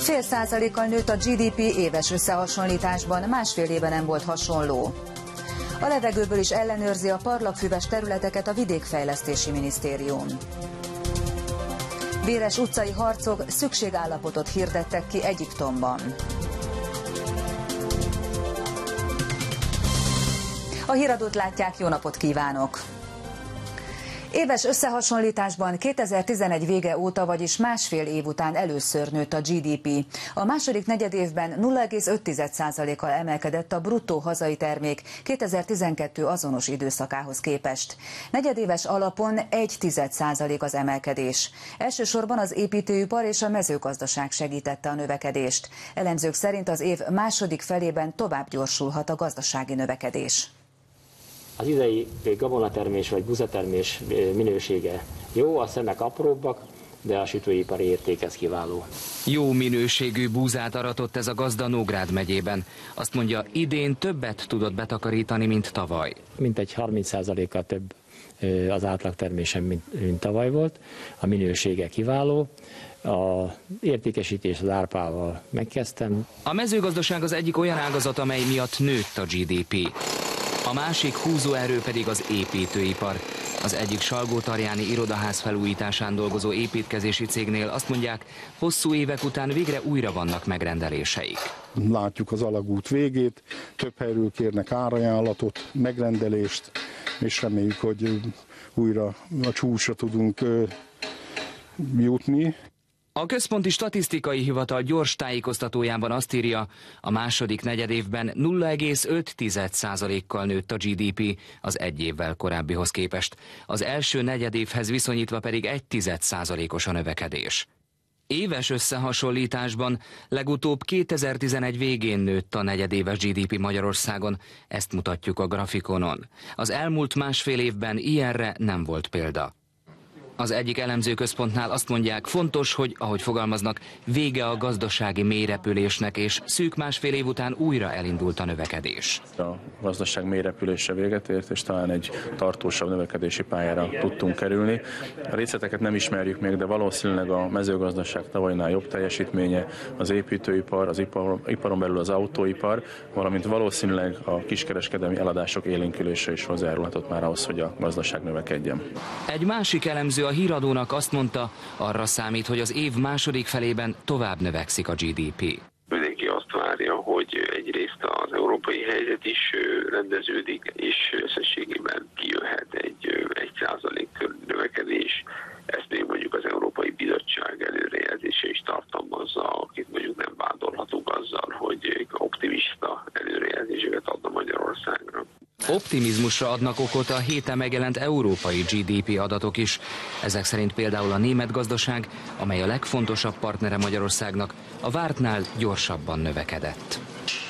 0,5%-kal nőtt a GDP éves összehasonlításban, másfél éve nem volt hasonló. A levegőből is ellenőrzi a parlagfüves területeket a Vidékfejlesztési Minisztérium. Véres utcai harcok, szükségállapotot hirdettek ki Egyiptomban. A híradót látják, jó napot kívánok! Éves összehasonlításban 2011 vége óta, vagyis másfél év után először nőtt a GDP. A második negyedévben 0,5%-kal emelkedett a bruttó hazai termék 2012 azonos időszakához képest. Negyedéves alapon 0,1% az emelkedés. Elsősorban az építőipar és a mezőgazdaság segítette a növekedést. Elemzők szerint az év második felében tovább gyorsulhat a gazdasági növekedés. Az idei gabonatermés vagy buzatermés minősége jó, a szemek apróbbak, de a sütőipari érték ez kiváló. Jó minőségű búzát aratott ez a gazda Nógrád megyében. Azt mondja, idén többet tudott betakarítani, mint tavaly. Mintegy 30%-kal több az átlagtermésem, mint tavaly volt. A minősége kiváló. A értékesítés az árpával megkezdtem. A mezőgazdaság az egyik olyan ágazat, amely miatt nőtt a GDP. A másik húzóerő pedig az építőipar. Az egyik salgótarjáni irodaház felújításán dolgozó építkezési cégnél azt mondják, hosszú évek után végre újra vannak megrendeléseik. Látjuk az alagút végét, több helyről kérnek árajánlatot, megrendelést, és reméljük, hogy újra a csúcsra tudunk jutni. A Központi Statisztikai Hivatal gyors tájékoztatójában azt írja, a második negyedévben 0,5%-kal nőtt a GDP az egy évvel korábbihoz képest. Az első negyedévhez viszonyítva pedig 1,1%-os a növekedés. Éves összehasonlításban legutóbb 2011 végén nőtt a negyedéves GDP Magyarországon, ezt mutatjuk a grafikonon. Az elmúlt másfél évben ilyenre nem volt példa. Az egyik elemzőközpontnál azt mondják, fontos, hogy, ahogy fogalmaznak, vége a gazdasági mélyrepülésnek, és szűk másfél év után újra elindult a növekedés. A gazdaság mélyrepülése véget ért, és talán egy tartósabb növekedési pályára tudtunk kerülni. A részleteket nem ismerjük még, de valószínűleg a mezőgazdaság tavalynál jobb teljesítménye, az építőipar, az iparon belül az autóipar, valamint valószínűleg a kiskereskedelmi eladások élénkülése is hozzájárulhatott már ahhoz, hogy a gazdaság növekedjen. Egy másik elemző a híradónak azt mondta, arra számít, hogy az év második felében tovább növekszik a GDP. Mindenki azt várja, hogy egyrészt az európai helyzet is rendeződik, és összességében kijöhet egy 1% körüli növekedés. Ezt még mondjuk az Európai Bizottság előrejelzése is tartalmazza, akit mondjuk nem vádolhatunk azzal, hogy optimista előrejelzéseket adna Magyarországra. Optimizmusra adnak okot a héten megjelent európai GDP adatok is. Ezek szerint például a német gazdaság, amely a legfontosabb partnere Magyarországnak, a vártnál gyorsabban növekedett.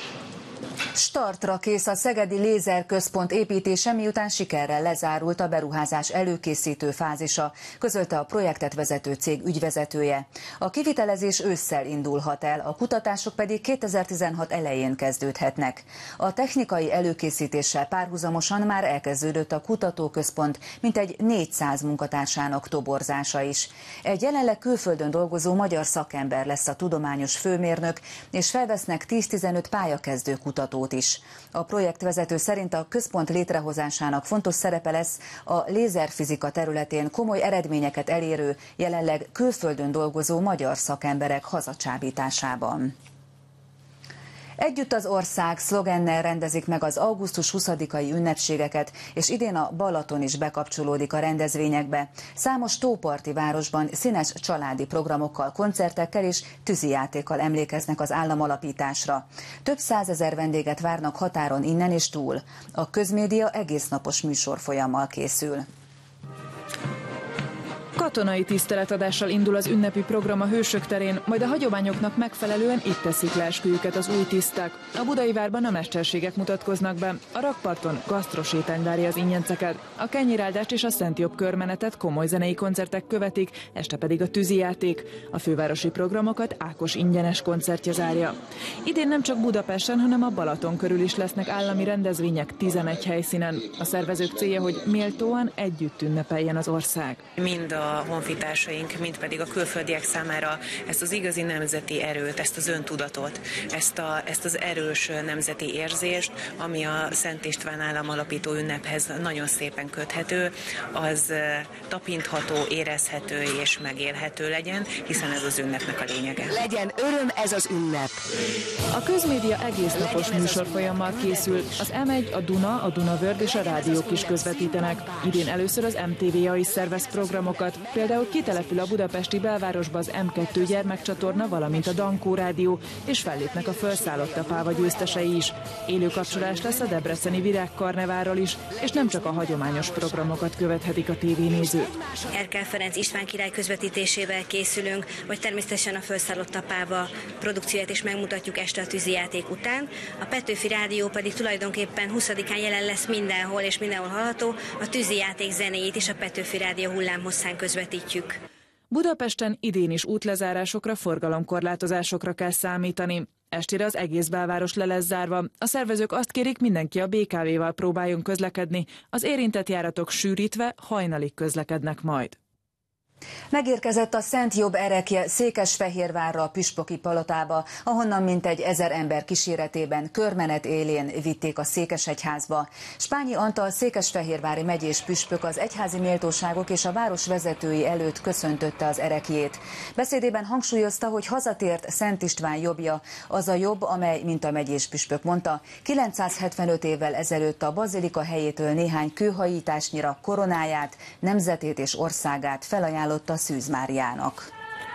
Startra kész a Szegedi Lézerközpont építése, miután sikerrel lezárult a beruházás előkészítő fázisa, közölte a projektet vezető cég ügyvezetője. A kivitelezés ősszel indulhat el, a kutatások pedig 2016 elején kezdődhetnek. A technikai előkészítéssel párhuzamosan már elkezdődött a kutatóközpont mintegy 400 munkatársának toborzása is. Egy jelenleg külföldön dolgozó magyar szakember lesz a tudományos főmérnök, és felvesznek 10-15 pályakezdő kutatót is. A projektvezető szerint a központ létrehozásának fontos szerepe lesz a lézerfizika területén komoly eredményeket elérő, jelenleg külföldön dolgozó magyar szakemberek hazacsábításában. Együtt az ország szlogennel rendezik meg az augusztus 20-ai ünnepségeket, és idén a Balaton is bekapcsolódik a rendezvényekbe. Számos tóparti városban színes családi programokkal, koncertekkel és tűzijátékkal emlékeznek az államalapításra. Több százezer vendéget várnak határon innen és túl. A közmédia egésznapos műsorfolyammal készül. Katonai tiszteletadással indul az ünnepi program a Hősök terén, majd a hagyományoknak megfelelően itt teszik le esküjüket az új tiszták. A Budai várban a mesterségek mutatkoznak be, a rakparton gasztrosétány várja az ingyenceket. A kenyéráldást és a Szent Jobb körmenetet komoly zenei koncertek követik, este pedig a tűzijáték. A fővárosi programokat Ákos ingyenes koncertje zárja. Idén nem csak Budapesten, hanem a Balaton körül is lesznek állami rendezvények 11 helyszínen. A szervezők célja, hogy méltóan együtt ünnepeljen az ország. Mind a a honfitársaink, mind pedig a külföldiek számára ezt az igazi nemzeti erőt, ezt az öntudatot, ezt az erős nemzeti érzést, ami a Szent István államalapító ünnephez nagyon szépen köthető, az tapintható, érezhető és megélhető legyen, hiszen ez az ünnepnek a lényege. Legyen öröm ez az ünnep! A közmédia egész napos műsorfolyammal készül. Az M1, a Duna, a Dunavörd és a rádiók is közvetítenek. Idén először az MTV-a is szervez programokat. Például kitelepül a budapesti belvárosba az M2 gyermekcsatorna, valamint a Dankó rádió, és fellépnek a Felszállott a páva győztesei is. Élő kapcsolás lesz a debreceni virágkarneválról is, és nem csak a hagyományos programokat követhetik a tévénézők. Erkel Ferenc István király közvetítésével készülünk, vagy természetesen a Felszállott a páva produkcióját is megmutatjuk este a tűzijáték után. A Petőfi Rádió pedig tulajdonképpen 20-án jelen lesz mindenhol és mindenhol hallható. A tűzijáték zenéjét is a Petőfi Rádió hullámhosszán közvetítjük. Budapesten idén is útlezárásokra, forgalomkorlátozásokra kell számítani. Estére az egész belváros le lesz zárva. A szervezők azt kérik, mindenki a BKV-val próbáljon közlekedni. Az érintett járatok sűrítve hajnalig közlekednek majd. Megérkezett a Szent Jobb erekje Székesfehérvárra, a Püspöki Palotába, ahonnan mintegy 1000 ember kíséretében körmenet élén vitték a székesegyházba. Spányi Antal székesfehérvári megyés püspök az egyházi méltóságok és a város vezetői előtt köszöntötte az erekjét. Beszédében hangsúlyozta, hogy hazatért Szent István jobbja, az a jobb, amely, mint a megyés püspök mondta, 975 évvel ezelőtt a bazilika helyétől néhány kőhajításnyira koronáját, nemzetét és országát felajánlotta Szűz Máriának.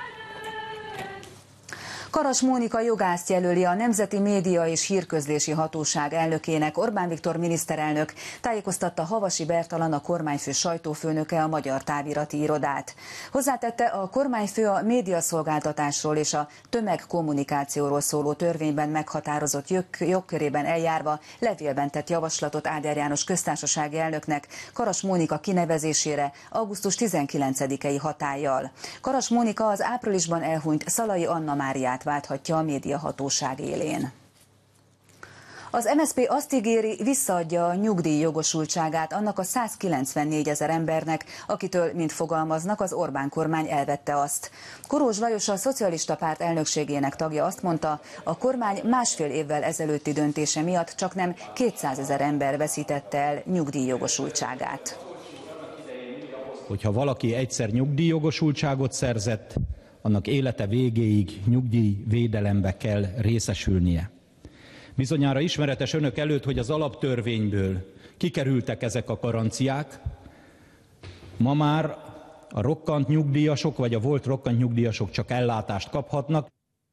Karas Mónika jogászt jelöli a Nemzeti Média és Hírközlési Hatóság elnökének Orbán Viktor miniszterelnök, tájékoztatta Havasi Bertalan, a kormányfő sajtófőnöke a Magyar Távirati Irodát. Hozzátette, a kormányfő a médiaszolgáltatásról és a tömegkommunikációról szóló törvényben meghatározott jogkörében eljárva levélben tett javaslatot Áder János köztársasági elnöknek Karas Mónika kinevezésére augusztus 19-i hatállyal. Karas Mónika az áprilisban elhunyt Szalai Anna Máriát válthatja a médiahatóság élén. Az MSZP azt ígéri, visszaadja a nyugdíjjogosultságát annak a 194 000 embernek, akitől, mint fogalmaznak, az Orbán kormány elvette azt. Korózs Lajos, a Szocialista Párt elnökségének tagja azt mondta, a kormány 1,5 évvel ezelőtti döntése miatt csaknem 200 000 ember veszítette el nyugdíjjogosultságát. Hogyha valaki egyszer nyugdíjjogosultságot szerzett, annak élete végéig nyugdíjvédelembe kell részesülnie. Bizonyára ismeretes önök előtt, hogy az alaptörvényből kikerültek ezek a garanciák. Ma már a rokkant nyugdíjasok vagy a volt rokkant nyugdíjasok csak ellátást kaphatnak.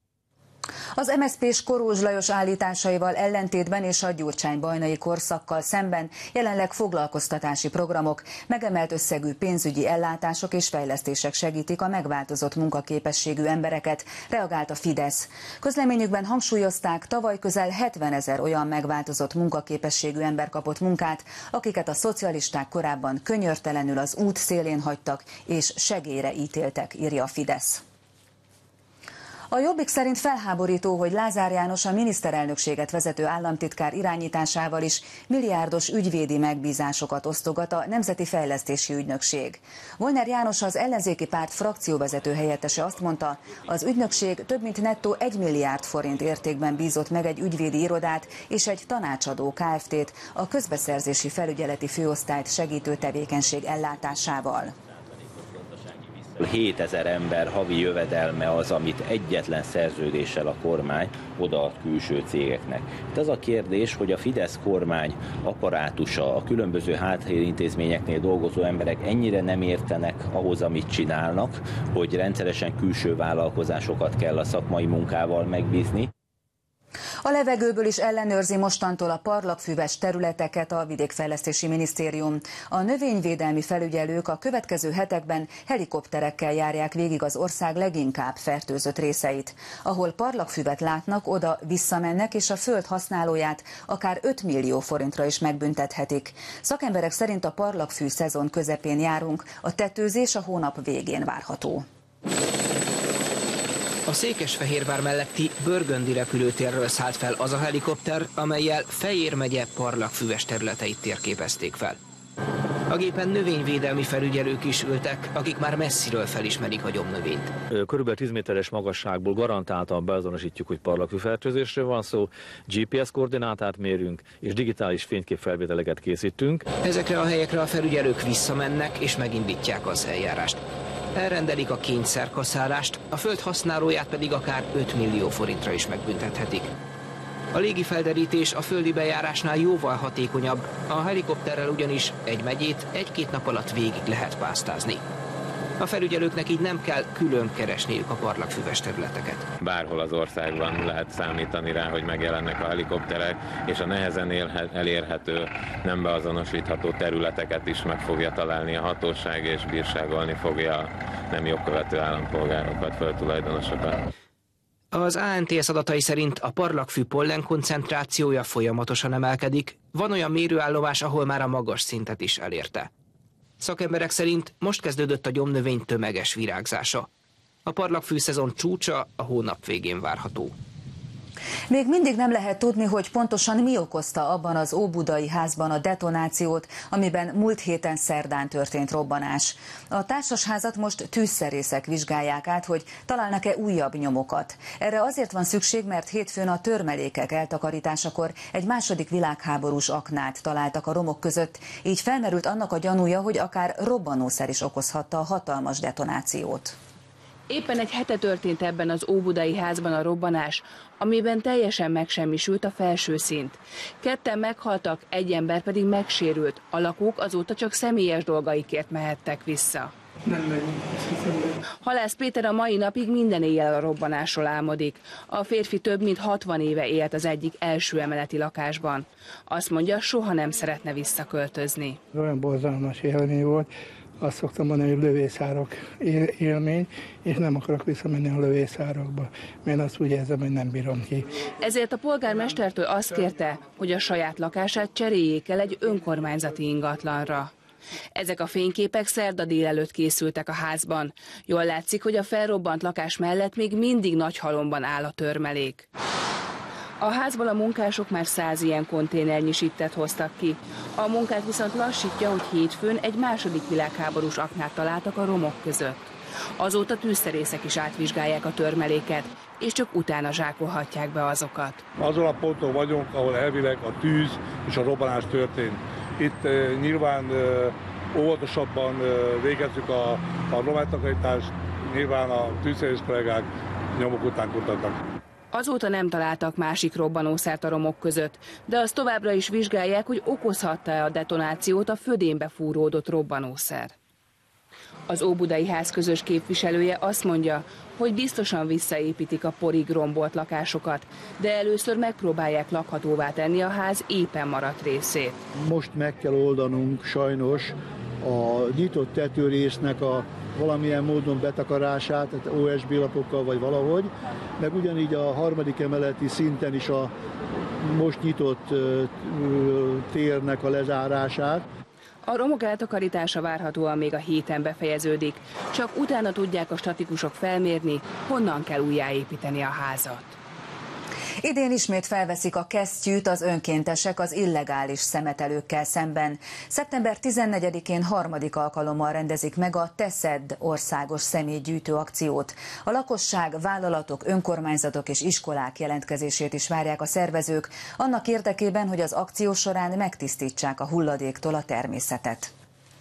Az MSZP-s Korózs Lajos állításaival ellentétben és a Gyurcsány-Bajnai korszakkal szemben jelenleg foglalkoztatási programok, megemelt összegű pénzügyi ellátások és fejlesztések segítik a megváltozott munkaképességű embereket, reagált a Fidesz. Közleményükben hangsúlyozták, tavaly közel 70 000 olyan megváltozott munkaképességű ember kapott munkát, akiket a szocialisták korábban könyörtelenül az út szélén hagytak és segélyre ítéltek, írja a Fidesz. A Jobbik szerint felháborító, hogy Lázár János a miniszterelnökséget vezető államtitkár irányításával is milliárdos ügyvédi megbízásokat osztogat a Nemzeti Fejlesztési Ügynökség. Volner János, az ellenzéki párt frakcióvezető helyettese azt mondta, az ügynökség több mint nettó 1 milliárd forint értékben bízott meg egy ügyvédi irodát és egy tanácsadó Kft-t a közbeszerzési felügyeleti főosztályt segítő tevékenység ellátásával. 7000 ember havi jövedelme az, amit egyetlen szerződéssel a kormány odaad külső cégeknek. Itt az a kérdés, hogy a Fidesz kormány apparátusa, a különböző háttérintézményeknél dolgozó emberek ennyire nem értenek ahhoz, amit csinálnak, hogy rendszeresen külső vállalkozásokat kell a szakmai munkával megbízni. A levegőből is ellenőrzi mostantól a parlagfüves területeket a Vidékfejlesztési Minisztérium. A növényvédelmi felügyelők a következő hetekben helikopterekkel járják végig az ország leginkább fertőzött részeit. Ahol parlagfüvet látnak, oda visszamennek, és a föld használóját akár 5 millió forintra is megbüntethetik. Szakemberek szerint a parlagfű szezon közepén járunk, a tetőzés a hónap végén várható. A Székesfehérvár melletti Börgöndi repülőtérről szállt fel az a helikopter, amellyel Fejér megye parlagfüves területeit térképezték fel. A gépen növényvédelmi felügyelők is ültek, akik már messziről felismerik a gyomnövényt. Körülbelül 10 méteres magasságból garantáltan beazonosítjuk, hogy parlagfűfertőzésről van szó, GPS koordinátát mérünk, és digitális fényképfelvételeket készítünk. Ezekre a helyekre a felügyelők visszamennek és megindítják az eljárást. Elrendelik a kényszerkaszálást, a föld használóját pedig akár 5 millió forintra is megbüntethetik. A légifelderítés a földi bejárásnál jóval hatékonyabb, a helikopterrel ugyanis egy megyét 1-2 nap alatt végig lehet pásztázni. A felügyelőknek így nem kell külön keresniük a parlagfüves területeket. Bárhol az országban lehet számítani rá, hogy megjelennek a helikopterek, és a nehezen elérhető, nem beazonosítható területeket is meg fogja találni a hatóság, és bírságolni fogja a nem jogkövető állampolgárokat, földtulajdonosokat. Az ANTS adatai szerint a parlagfű pollen koncentrációja folyamatosan emelkedik, van olyan mérőállomás, ahol már a magas szintet is elérte. Szakemberek szerint most kezdődött a gyomnövény tömeges virágzása. A parlagfű szezon csúcsa a hónap végén várható. Még mindig nem lehet tudni, hogy pontosan mi okozta abban az óbudai házban a detonációt, amiben múlt héten szerdán történt robbanás. A társasházat most tűzszerészek vizsgálják át, hogy találnak-e újabb nyomokat. Erre azért van szükség, mert hétfőn a törmelékek eltakarításakor egy második világháborús aknát találtak a romok között, így felmerült annak a gyanúja, hogy akár robbanószer is okozhatta a hatalmas detonációt. Éppen egy hete történt ebben az óbudai házban a robbanás, amiben teljesen megsemmisült a felső szint. 2 meghaltak, 1 ember pedig megsérült. A lakók azóta csak személyes dolgaikért mehettek vissza. Halász Péter a mai napig minden éjjel a robbanásról álmodik. A férfi több mint 60 éve élt az egyik első emeleti lakásban. Azt mondja, soha nem szeretne visszaköltözni. Olyan borzalmas élmény volt. Azt szoktam mondani, hogy lövészárok élmény, és nem akarok visszamenni a lövészárokba, mert azt úgy érzem, hogy nem bírom ki. Ezért a polgármestertől azt kérte, hogy a saját lakását cseréljék el egy önkormányzati ingatlanra. Ezek a fényképek szerda délelőtt készültek a házban. Jól látszik, hogy a felrobbant lakás mellett még mindig nagy halomban áll a törmelék. A házból a munkások már 100 ilyen konténernyi sittet hoztak ki. A munkát viszont lassítja, hogy hétfőn egy második világháborús aknát találtak a romok között. Azóta tűzszerészek is átvizsgálják a törmeléket, és csak utána zsákolhatják be azokat. Azon a ponton vagyunk, ahol elvileg a tűz és a robbanás történt. Itt nyilván óvatosabban végezzük a rommelytakarítást, nyilván a tűzszerész kollégák nyomok után kutatnak. Azóta nem találtak másik robbanószert a romok között, de azt továbbra is vizsgálják, hogy okozhatta-e a detonációt a födénbe fúródott robbanószer. Az óbudai ház közös képviselője azt mondja, hogy biztosan visszaépítik a porig rombolt lakásokat, de először megpróbálják lakhatóvá tenni a ház éppen maradt részét. Most meg kell oldanunk sajnos a nyitott tetőrésznek a valamilyen módon betakarását, tehát OSB lapokkal vagy valahogy, meg ugyanígy a 3. emeleti szinten is a most nyitott térnek a lezárását. A romok eltakarítása várhatóan még a héten befejeződik, csak utána tudják a statikusok felmérni, honnan kell újjáépíteni a házat. Idén ismét felveszik a kesztyűt az önkéntesek az illegális szemetelőkkel szemben. Szeptember 14-én 3. alkalommal rendezik meg a Te szedd országos személygyűjtő akciót. A lakosság, vállalatok, önkormányzatok és iskolák jelentkezését is várják a szervezők, annak érdekében, hogy az akció során megtisztítsák a hulladéktól a természetet.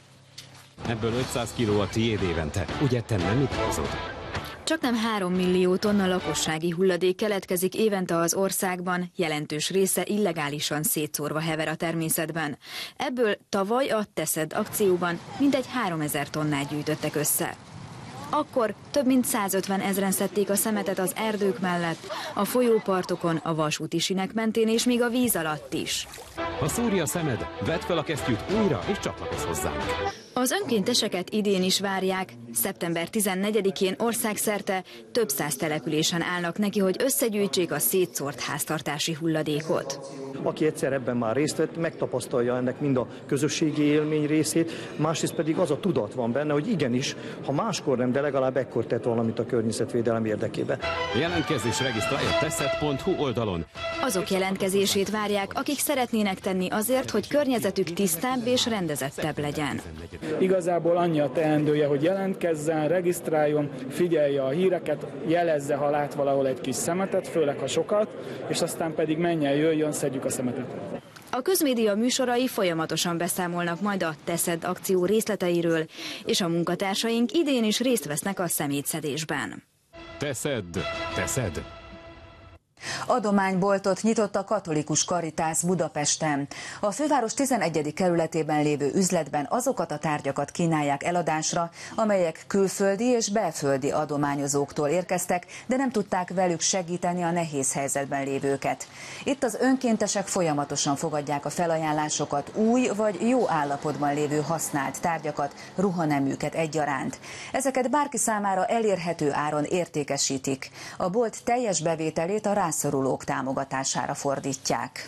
Ebből 500 kiló a tiéd évente. Ugye te nem mit hozod? Csaknem 3 millió tonna lakossági hulladék keletkezik évente az országban, jelentős része illegálisan szétszórva hever a természetben. Ebből tavaly a Te szedd akcióban mintegy 3000 tonnát gyűjtöttek össze. Akkor több mint 150 000-en szedték a szemetet az erdők mellett, a folyópartokon, a vasúti sinek mentén és még a víz alatt is. Ha szúrja a szemed, vedd fel a kesztyűt újra és csatlakozz hozzánk. Az önkénteseket idén is várják. Szeptember 14-én országszerte több száz településen állnak neki, hogy összegyűjtsék a szétszórt háztartási hulladékot. Aki egyszer ebben már részt vett, megtapasztalja ennek mind a közösségi élmény részét, másrészt pedig az a tudat van benne, hogy igenis, ha máskor nem, de legalább ekkor tett valamit a környezetvédelem érdekében. Jelentkezés regisztrálj a teszed.hu oldalon. Azok jelentkezését várják, akik szeretnének tenni azért, hogy környezetük tisztább és rendezettebb legyen. Igazából annyi a teendője, hogy jelentkezzen, regisztráljon, figyelje a híreket, jelezze, ha lát valahol egy kis szemetet, főleg ha sokat, és aztán pedig menjen, jöjjön, szedjük a szemetet. A közmédia műsorai folyamatosan beszámolnak majd a Teszed akció részleteiről, és a munkatársaink idén is részt vesznek a szemétszedésben. Teszed. Adományboltot nyitott a Katolikus Karitász Budapesten. A főváros 11. kerületében lévő üzletben azokat a tárgyakat kínálják eladásra, amelyek külföldi és belföldi adományozóktól érkeztek, de nem tudták velük segíteni a nehéz helyzetben lévőket. Itt az önkéntesek folyamatosan fogadják a felajánlásokat, új vagy jó állapotban lévő használt tárgyakat, ruhaneműket egyaránt. Ezeket bárki számára elérhető áron értékesítik. A bolt teljes bevételét a rászorulók támogatására fordítják.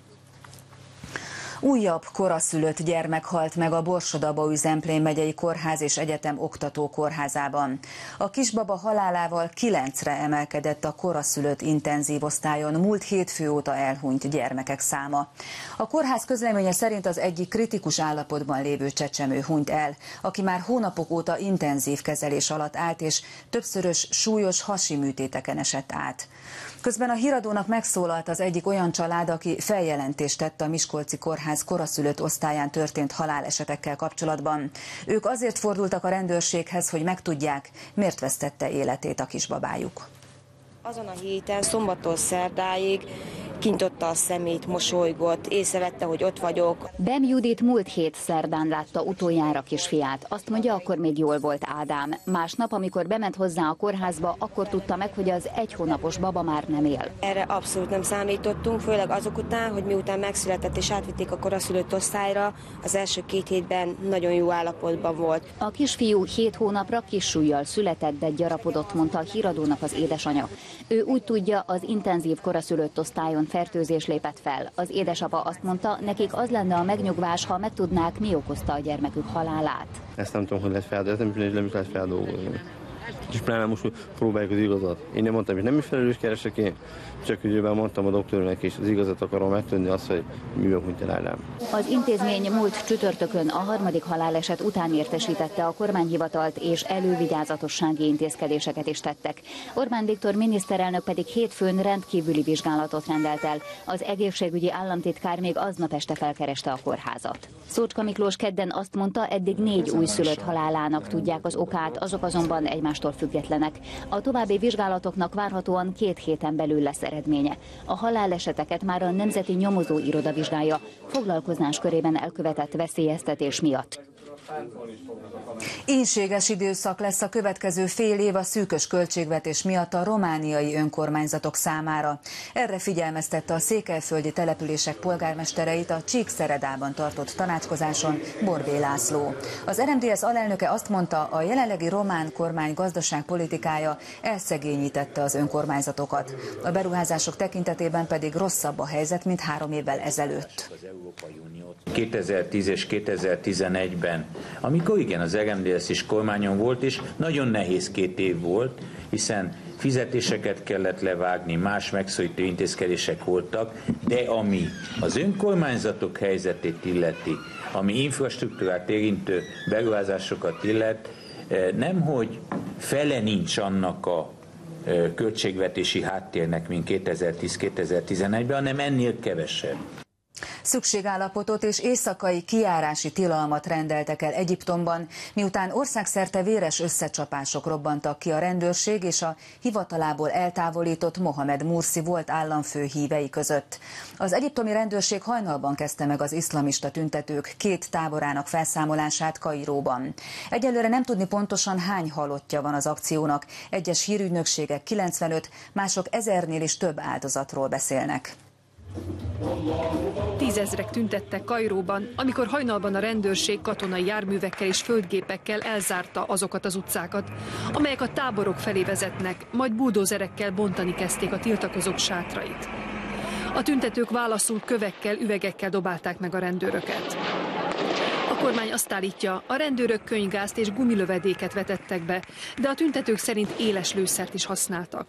Újabb koraszülött gyermek halt meg a Borsod-Abaúj-Zemplén megyei kórház és egyetem oktatókórházában. A kisbaba halálával 9-re emelkedett a koraszülött intenzív osztályon múlt hétfő óta elhunyt gyermekek száma. A kórház közleménye szerint az egyik kritikus állapotban lévő csecsemő hunyt el, aki már hónapok óta intenzív kezelés alatt állt és többszörös súlyos hasi műtéteken esett át. Közben a híradónak megszólalt az egyik olyan család, aki feljelentést tett a Miskolci Kórház koraszülött osztályán történt halálesetekkel kapcsolatban. Ők azért fordultak a rendőrséghez, hogy megtudják, miért vesztette életét a kisbabájuk. Azon a héten szombattól szerdáig kintotta a szemét, mosolygott, észrevette, hogy ott vagyok. Bem Judit múlt hét szerdán látta utoljára kisfiát. Azt mondja, akkor még jól volt Ádám. Másnap, amikor bement hozzá a kórházba, akkor tudta meg, hogy az 1 hónapos baba már nem él. Erre abszolút nem számítottunk, főleg azok után, hogy miután megszületett és átvitték a koraszülött osztályra, az első 2 hétben nagyon jó állapotban volt. A kisfiú 7 hónapra kis súllyal született, de gyarapodott, mondta a híradónak az édesanyja. Ő úgy tudja, az intenzív koraszülött osztályon fertőzés lépett fel. Az édesapa azt mondta, nekik az lenne a megnyugvás, ha megtudnák, mi okozta a gyermekük halálát. Ezt nem tudom, hogy lehet feldolgozni, nem is lehet feldolgozni. És pláne most próbáljuk az igazat. Én nem mondtam, hogy nem is felelős keresek én, csak időben mondtam a doktornak is, az igazat akarom megtudni, azt, hogy miben hunyt el Ádám. Az intézmény múlt csütörtökön a 3. haláleset után értesítette a kormányhivatalt, és elővigyázatossági intézkedéseket is tettek. Orbán Viktor miniszterelnök pedig hétfőn rendkívüli vizsgálatot rendelt el. Az egészségügyi államtitkár még aznap este felkereste a kórházat. Szócska Miklós kedden azt mondta, eddig 4 újszülött halálának tudják az okát, azok azonban egymástól függetlenek. A további vizsgálatoknak várhatóan 2 héten belül lesz eredménye. A haláleseteket már a Nemzeti Nyomozóiroda vizsgálja, foglalkozás körében elkövetett veszélyeztetés miatt. Ínséges időszak lesz a következő fél év a szűkös költségvetés miatt a romániai önkormányzatok számára. Erre figyelmeztette a székelyföldi települések polgármestereit a Csíkszeredában tartott tanácskozáson Borbély László. Az RMDSZ alelnöke azt mondta, a jelenlegi román kormány gazdaságpolitikája elszegényítette az önkormányzatokat. A beruházások tekintetében pedig rosszabb a helyzet, mint 3 évvel ezelőtt. 2010 és 2011-ben, amikor igen, az RMDSZ is kormányon volt, és nagyon nehéz 2 év volt, hiszen fizetéseket kellett levágni, más megszorító intézkedések voltak, de ami az önkormányzatok helyzetét illeti, ami infrastruktúrát érintő beruházásokat illet, nemhogy fele nincs annak a költségvetési háttérnek, mint 2010-2011-ben, hanem ennél kevesebb. Szükségállapotot és éjszakai kijárási tilalmat rendeltek el Egyiptomban, miután országszerte véres összecsapások robbantak ki a rendőrség és a hivatalából eltávolított Mohamed Mursi volt államfő hívei között. Az egyiptomi rendőrség hajnalban kezdte meg az iszlamista tüntetők 2 táborának felszámolását Kairóban. Egyelőre nem tudni pontosan hány halottja van az akciónak, egyes hírügynökségek 95, mások 1000-nél is több áldozatról beszélnek. 10 000-ek tüntettek Kairóban, amikor hajnalban a rendőrség katonai járművekkel és földgépekkel elzárta azokat az utcákat, amelyek a táborok felé vezetnek, majd buldózerekkel bontani kezdték a tiltakozók sátrait. A tüntetők válaszul kövekkel, üvegekkel dobálták meg a rendőröket. A kormány azt állítja, a rendőrök könyvgázt és gumilövedéket vetettek be, de a tüntetők szerint éles lőszert is használtak.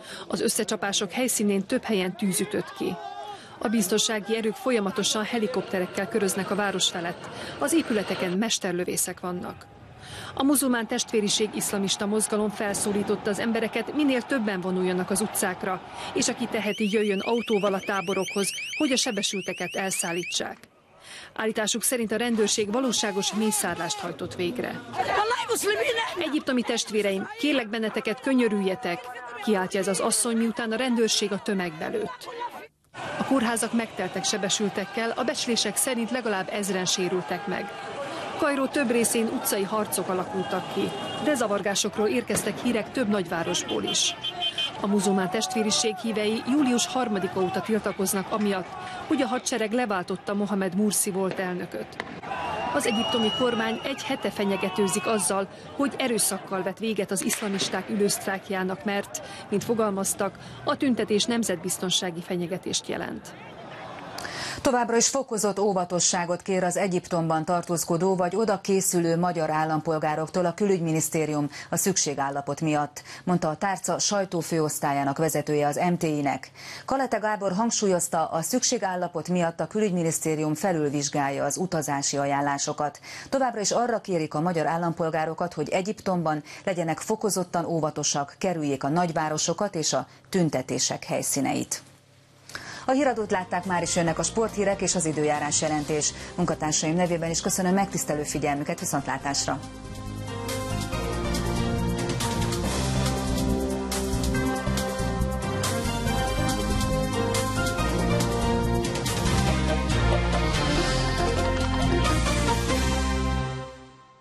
Az összecsapások helyszínén több helyen tűz ütött ki. A biztonsági erők folyamatosan helikopterekkel köröznek a város felett. Az épületeken mesterlövészek vannak. A muzulmán testvériség iszlamista mozgalom felszólította az embereket, minél többen vonuljanak az utcákra, és aki teheti, jöjjön autóval a táborokhoz, hogy a sebesülteket elszállítsák. Állításuk szerint a rendőrség valóságos mészárlást hajtott végre. Egyiptomi testvéreim, kérlek benneteket, könyörüljetek, kiáltja ez az asszony, miután a rendőrség a tömegbe lőtt. A kórházak megteltek sebesültekkel, a becslések szerint legalább 1000-en sérültek meg. Kairó több részén utcai harcok alakultak ki, de zavargásokról érkeztek hírek több nagyvárosból is. A muzulmán testvériség hívei július 3-a óta tiltakoznak amiatt, hogy a hadsereg leváltotta Mohamed Mursi volt elnököt. Az egyiptomi kormány egy hete fenyegetőzik azzal, hogy erőszakkal vet véget az iszlamisták ülősztrájkjának, mert, mint fogalmaztak, a tüntetés nemzetbiztonsági fenyegetést jelent. Továbbra is fokozott óvatosságot kér az Egyiptomban tartózkodó vagy oda készülő magyar állampolgároktól a külügyminisztérium a szükségállapot miatt, mondta a tárca sajtófőosztályának vezetője az MTI-nek. Kalete Gábor hangsúlyozta, a szükségállapot miatt a külügyminisztérium felülvizsgálja az utazási ajánlásokat. Továbbra is arra kérik a magyar állampolgárokat, hogy Egyiptomban legyenek fokozottan óvatosak, kerüljék a nagyvárosokat és a tüntetések helyszíneit. A híradót látták, már is jönnek a sporthírek és az időjárás jelentés. Munkatársaim nevében is köszönöm megtisztelő figyelmüket, viszontlátásra!